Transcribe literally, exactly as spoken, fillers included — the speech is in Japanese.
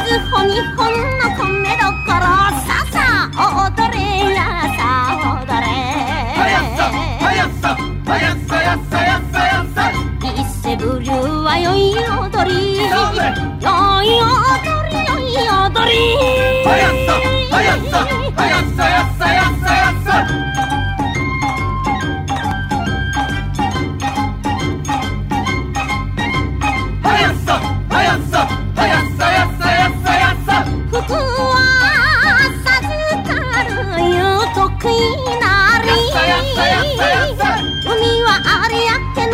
ずほにほんの米どころ、さあさあ踊れやさあ踊れ、 はやっさはやっさはやっさやっさやっさやっさ、 伊勢ブルーはよい踊り、よい踊りよい踊り、 はやっさはやっさはやっさやっさやっさやっさ、はやっさはやっさはやっさやっさやっさやっさ、 福は授かるよ得意なり、海はあれやけ